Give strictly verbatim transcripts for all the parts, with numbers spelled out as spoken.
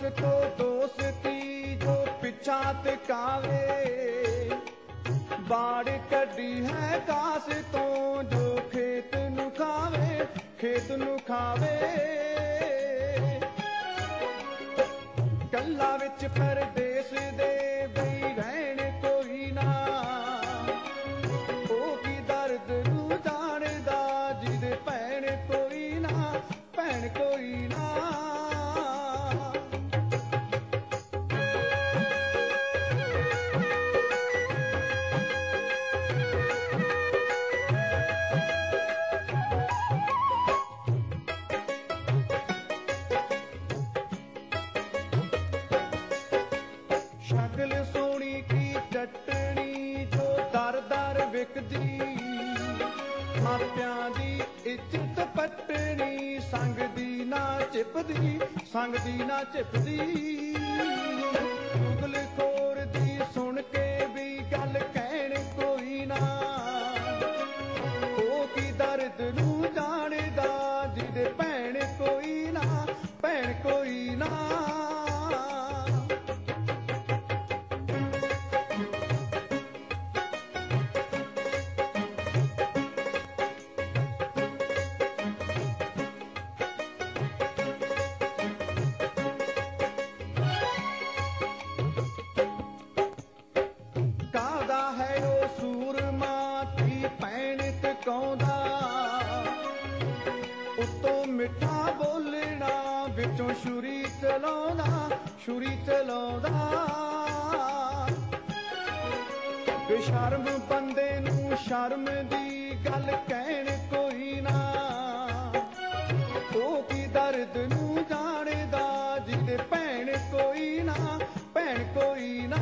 तो दोस्ती जो पिछा तिकावे, बाड़ कड़ी है घास तो जो खेत नू खावे, खेत नू खावे। गल्लां विच परदेस दे बई रहण कोई ना, ओ की दर्द नू जाणदा जिहदे भैण कोई ना, भैण कोई ना। शक्ल सोहनी की चटनी जो दर दर विकदी, मापियां दी इज्जत पटनी, संग दी ना चिपदी, संग दी ना चिपदी। चुगलखोर दी सुन के भी गल कहण कोई ना, ओ की दर्द नू जाणदा जिहदे भैण कोई ना, भैण कोई ना। कादा है ओ सूरमा धी भैण टकाउंदा, उत्तों मिठा बोलना विचों छुरी चलाउंदा, छुरी चलाउंदा। बेशर्म बंदे नू शर्म दी गल कहण कोई ना, ओ की दर्द नू जाणदा जिहदे भैण कोई ना, भैण कोई ना।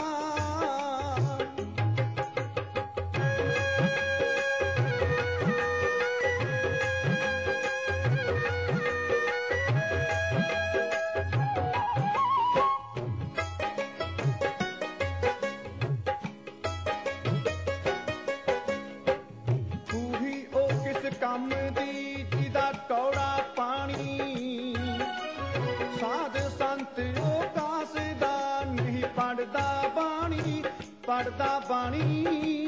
कम दी जिदा कौड़ा पानी, साध संत ओ कासदा नहीं पढ़दा बाणी, पढ़दा बाणी।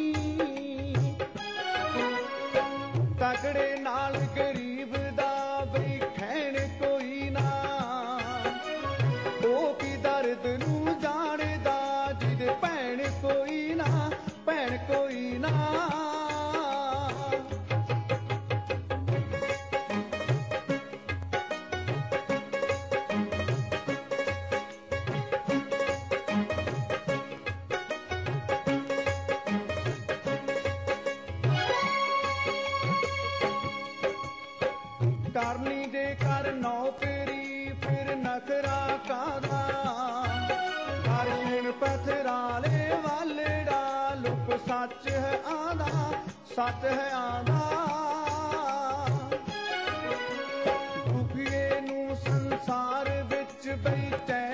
तगड़े नाल गरीब दा बई खैण कोई ना, ओ की दर्द नू जाणदा जिहदे भैण कोई ना, भैण कोई ना। करनी जे कर नौकरी फिर नखरा कादा, अर्जुन पथराले वालड़ा लुक सच है आदा, सच है आदा। दुखिए नू संसार विच बई